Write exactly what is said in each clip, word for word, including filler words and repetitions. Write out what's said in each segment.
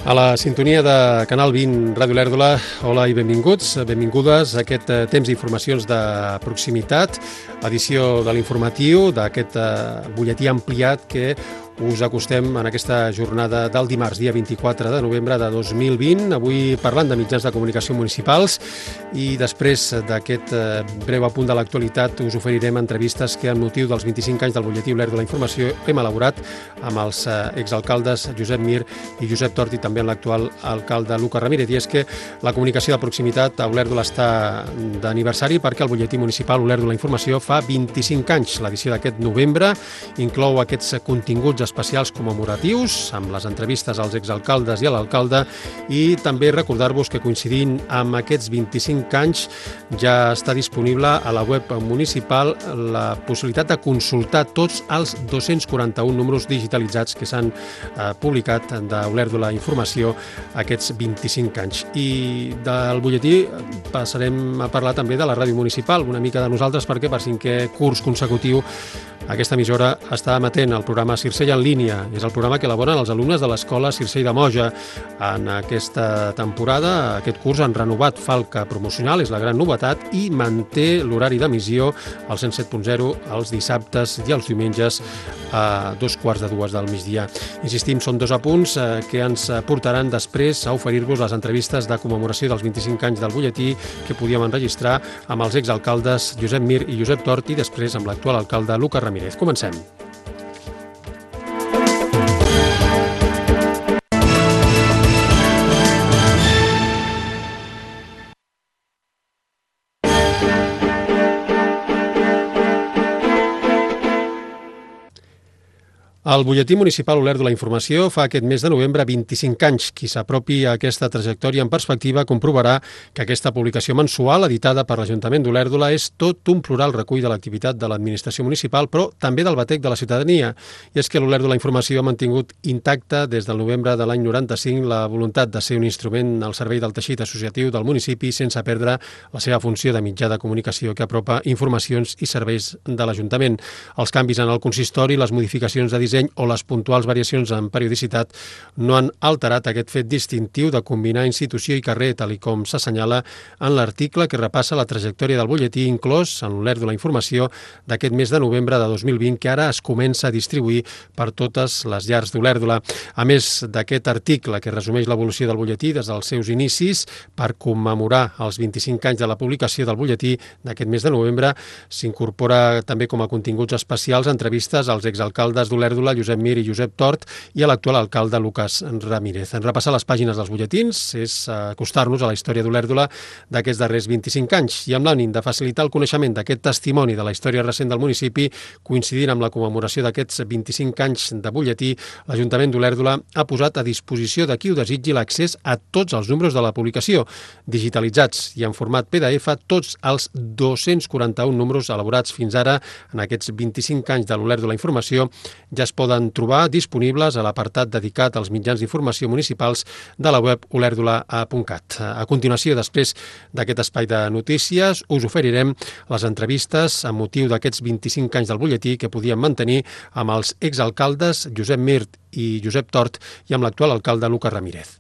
A la sintonia de Canal vint, Ràdio Olèrdola, hola i benvinguts, benvingudes a aquest temps d'informacions de proximitat, edició de l'informatiu, d'aquest butlletí ampliat que us acostem en aquesta jornada del dimarts, dia vint-i-quatre de novembre de dos mil vint, avui parlant de mitjans de comunicació municipals i després d'aquest breu apunt de l'actualitat us oferirem entrevistes que amb motiu dels vint-i-cinc anys del butlletí Olèrdola Informació hem elaborat amb els exalcaldes Josep Mir i Josep Tort i també amb l'actual alcalde Lucas Ramírez. I és que la comunicació de proximitat a Olèrdola està d'aniversari perquè el butlletí municipal Olèrdola Informació fa vint-i-cinc anys. L'edició d'aquest novembre inclou aquests continguts especials commemoratius, amb les entrevistes als exalcaldes i a l'alcalde, i també recordar-vos que coincidint amb aquests vint-i-cinc anys ja està disponible a la web municipal la possibilitat de consultar tots els dos-cents quaranta-un números digitalitzats que s'han eh, publicat d'Olèrdola Informació aquests vint-i-cinc anys. I del butlletí passarem a parlar també de la ràdio municipal, una mica de nosaltres, perquè per cinquè curs consecutiu aquesta emissora està emetent el programa Circell en línia. És el programa que elaboren els alumnes de l'escola Circell de Moja. En aquesta temporada, aquest curs han renovat falca promocional, és la gran novetat, i manté l'horari d'emissió al cent set punt zero els dissabtes i els diumenges a dos quarts de dues del migdia. Insistim, són dos apunts que ens portaran després a oferir-vos les entrevistes de commemoració dels vint-i-cinc anys del butlletí que podíem enregistrar amb els exalcaldes Josep Mir i Josep Tort i després amb l'actual alcalde Lucas Ramírez. Comencem. El butlletí municipal Olèrdola Informació fa aquest mes de novembre vint-i-cinc anys. Qui s'apropi a aquesta trajectòria en perspectiva comprovarà que aquesta publicació mensual editada per l'Ajuntament d'Olèrdola és tot un plural recull de l'activitat de l'administració municipal, però també del batec de la ciutadania. I és que l'Olèrdola Informació ha mantingut intacta des del novembre de l'any noranta-cinc la voluntat de ser un instrument al servei del teixit associatiu del municipi sense perdre la seva funció de mitjà de comunicació que apropa informacions i serveis de l'Ajuntament. Els canvis en el consistori, les modificacions de disseny o les puntuals variacions en periodicitat no han alterat aquest fet distintiu de combinar institució i carrer, tal i com s'assenyala en l'article que repassa la trajectòria del butlletí inclòs en l'Olèrdola Informació d'aquest mes de novembre de dos mil vint, que ara es comença a distribuir per totes les llars d'Olèrdola. A més d'aquest article que resumeix l'evolució del butlletí des dels seus inicis per commemorar els vint-i-cinc anys de la publicació del butlletí d'aquest mes de novembre, s'incorpora també com a continguts especials entrevistes als exalcaldes d'Olèrdola Josep Mir i Josep Tort i a l'actual alcalde Lucas Ramírez. En repassar les pàgines dels butlletins és acostar-nos a la història d'Olèrdola d'aquests darrers vint-i-cinc anys i amb l'ànim de facilitar el coneixement d'aquest testimoni de la història recent del municipi, coincidint amb la commemoració d'aquests vint-i-cinc anys de butlletí, l'Ajuntament d'Olèrdola ha posat a disposició de qui ho desitgi l'accés a tots els números de la publicació, digitalitzats i en format P D F tots els dos-cents quaranta-un números elaborats fins ara en aquests vint-i-cinc anys de l'Olèrdola Informació ja es poden trobar disponibles a l'apartat dedicat als mitjans d'informació municipals de la web olèrdola punt cat. A continuació, després d'aquest espai de notícies, us oferirem les entrevistes amb motiu d'aquests vint-i-cinc anys del butlletí que podíem mantenir amb els exalcaldes Josep Mir i Josep Tort i amb l'actual alcalde Lucas Ramírez.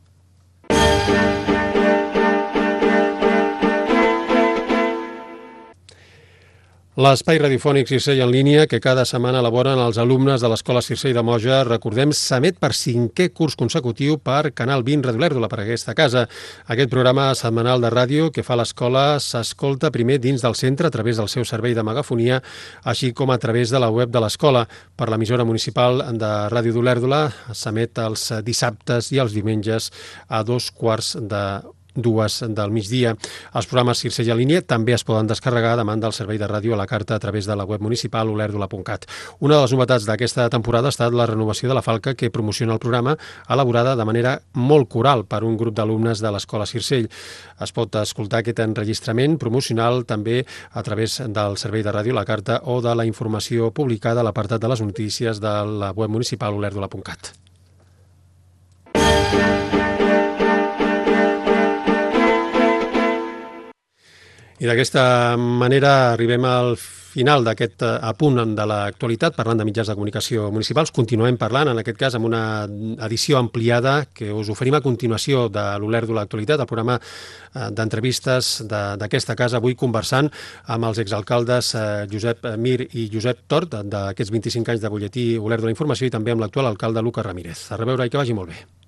L'espai radiofònic Circell en línia que cada setmana elaboren els alumnes de l'Escola Circell de Moja, recordem, s'emet per cinquè curs consecutiu per Canal vint Ràdio Olèrdola, per aquesta casa. Aquest programa setmanal de ràdio que fa l'escola s'escolta primer dins del centre a través del seu servei de megafonia, així com a través de la web de l'escola. Per l'emissora municipal de Ràdio d'Olèrdola s'emet els dissabtes i els diumenges a dos quarts de dues del migdia. Els programes Circell en línia també es poden descarregar davant del servei de ràdio a la carta a través de la web municipal olèrdola punt cat. Una de les novetats d'aquesta temporada ha estat la renovació de la falca que promociona el programa, elaborada de manera molt coral per un grup d'alumnes de l'Escola Circell. Es pot escoltar aquest enregistrament promocional també a través del servei de ràdio a la carta o de la informació publicada a l'apartat de les notícies de la web municipal olèrdola punt cat. I d'aquesta manera arribem al final d'aquest apunt de l'actualitat, parlant de mitjans de comunicació municipals. Continuem parlant, en aquest cas, amb una edició ampliada que us oferim a continuació de l'Olèrdola Actualitat, el programa d'entrevistes d'aquesta casa, avui conversant amb els exalcaldes Josep Mir i Josep Tort, d'aquests vint-i-cinc anys de butlletí Olèrdola Informació, i també amb l'actual alcalde Lucas Ramírez. A reveure i que vagi molt bé.